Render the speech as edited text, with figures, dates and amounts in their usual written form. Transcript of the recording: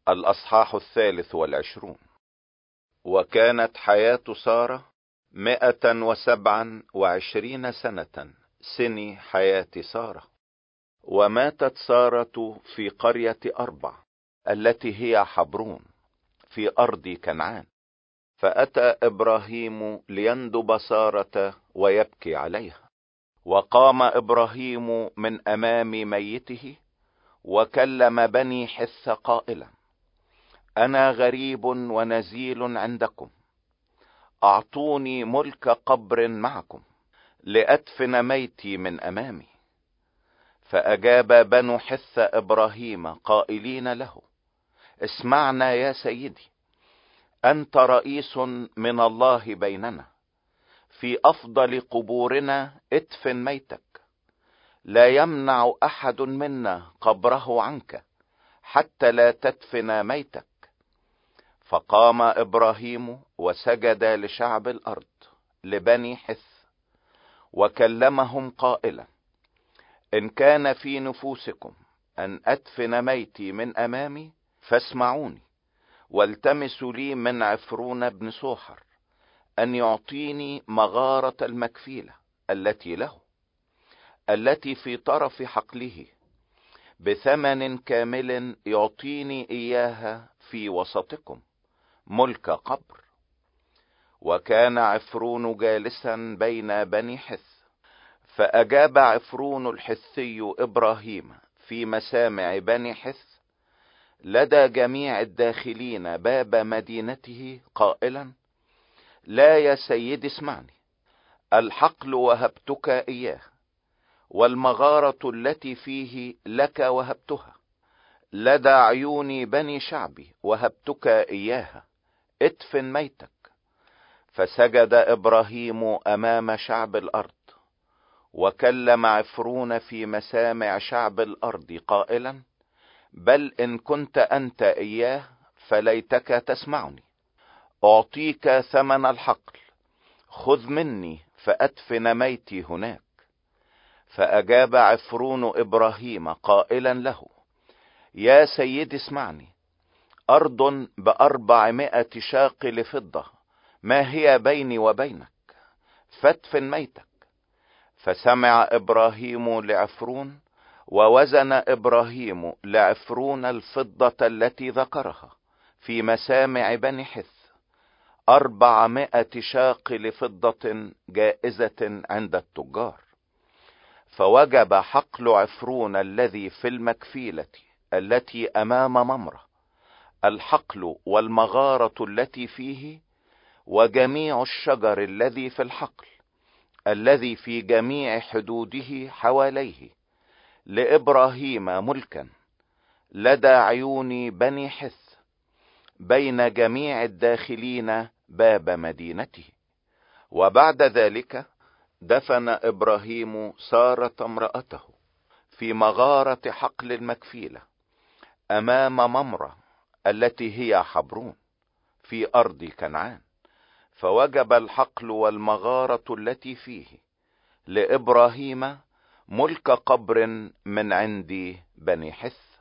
الأصحاح 23. وكانت حياة سارة 127 سنة، سني حياة سارة. وماتت سارة في قرية أربع التي هي حبرون في أرض كنعان. فأتى إبراهيم ليندب سارة ويبكي عليها. وقام إبراهيم من أمام ميته وكلم بني حث قائلا: أنا غريب ونزيل عندكم، أعطوني ملك قبر معكم لأدفن ميتي من أمامي. فأجاب بنو حث إبراهيم قائلين له: اسمعنا يا سيدي، أنت رئيس من الله بيننا، في أفضل قبورنا ادفن ميتك، لا يمنع أحد منا قبره عنك حتى لا تدفن ميتك. فقام إبراهيم وسجد لشعب الأرض لبني حث وكلمهم قائلا: إن كان في نفوسكم أن أدفن ميتي من أمامي فاسمعوني، والتمسوا لي من عفرون بن سوحر أن يعطيني مغارة المكفيلة التي له، التي في طرف حقله، بثمن كامل يعطيني إياها في وسطكم، ملك قبر. وكان عفرون جالسا بين بني حث. فأجاب عفرون الحثي إبراهيم في مسامع بني حث لدى جميع الداخلين باب مدينته قائلا: لا يا سيد اسمعني، الحقل وهبتك إياه، والمغارة التي فيه لك وهبتها، لدى عيون بني شعبي وهبتك إياها، ادفن ميتك. فسجد إبراهيم أمام شعب الأرض وكلم عفرون في مسامع شعب الأرض قائلا: بل إن كنت أنت إياه فليتك تسمعني، أعطيك ثمن الحقل، خذ مني فأدفن ميتي هناك. فأجاب عفرون إبراهيم قائلا له: يا سيد اسمعني، أرض ب400 شاقل فضة ما هي بيني وبينك، فادفن ميتك. فسمع إبراهيم لعفرون، ووزن إبراهيم لعفرون الفضة التي ذكرها في مسامع بني حث 400 شاقل فضة جائزة عند التجار. فوجب حقل عفرون الذي في المكفيلة التي أمام ممرة، الحقل والمغارة التي فيه، وجميع الشجر الذي في الحقل الذي في جميع حدوده حواليه، لإبراهيم ملكا لدى عيون بني حث بين جميع الداخلين باب مدينته. وبعد ذلك دفن إبراهيم سارة امرأته في مغارة حقل المكفيلة أمام ممرة التي هي حبرون في أرض كنعان. فوجب الحقل والمغارة التي فيه لإبراهيم ملك قبر من عند بني حث.